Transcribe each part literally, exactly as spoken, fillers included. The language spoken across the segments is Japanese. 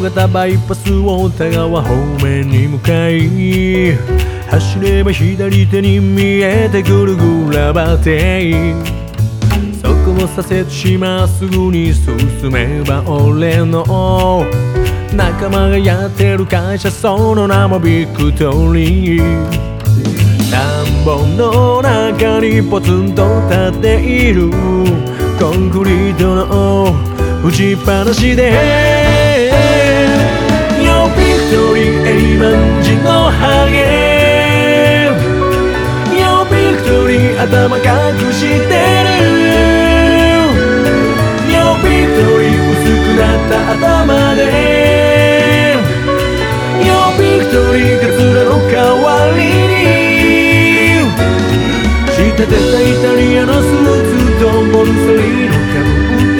型バイパスを田川方面に向かい、走れば左手に見えてくるグラバテイ、そこを左折しまっすぐに進めば俺の仲間がやってる会社、その名もビクトリー。田んぼの中にポツンと立っているコンクリートの打ちっぱなしで、Yo Victory エイマンジのハゲ、Yo Victory 頭隠してる、Yo Victory 薄くなった頭で、Yo Victory カツラの代わりに仕立てたイタリアのスーツとボルサリーノかぶって、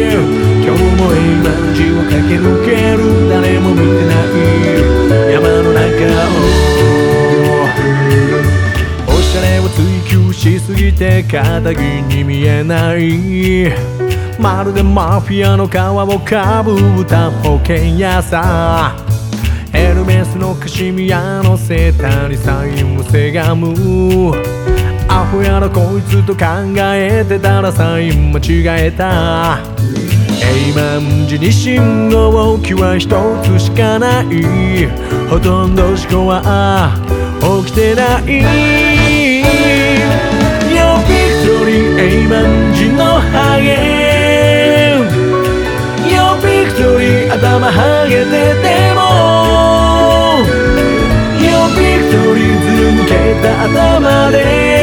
今日もエイマンジを駆け抜ける誰も見てない山の中を、おしゃれを追求しすぎて肩着に見えない、まるでマフィアの皮をかぶった保険屋さ、エルメスのカシミヤのセーターにサインをせがむ、アホやろこいつと考えてたらサイン間違えた。エイマンジに信号機は一つしかない、ほとんど事故は起きてない。Yo Victory エイマンジのハゲ、Yo Victory 頭ハゲてても、Yo Victory ずる抜けた頭で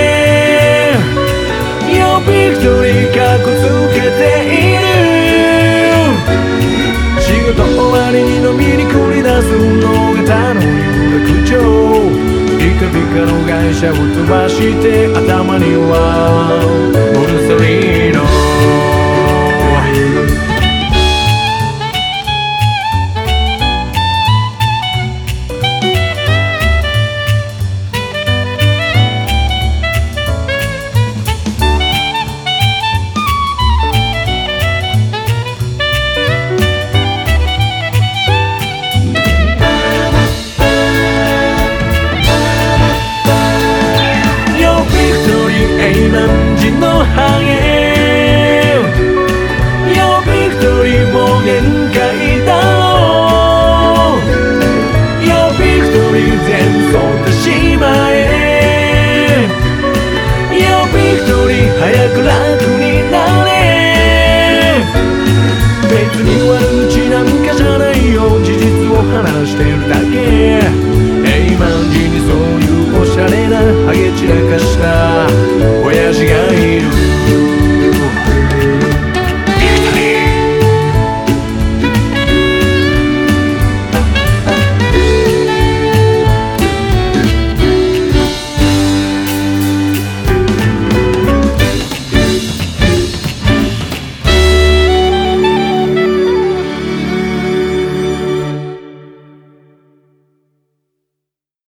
ビクトリーかっこつけている、仕事終わりに飲みに繰り出すのが他の有楽町、ピカピカの会社を飛ばして頭にはボルサリーノ。エイマンジのハゲ、Yo Victory もう限界だろう、Yo Victory 全部そってしまえ、Yo Victory 早く楽になれ、別に悪口なんかじゃないよ、事実を話してるだけ、エイマンジにそういうおしゃれなハゲ散らかした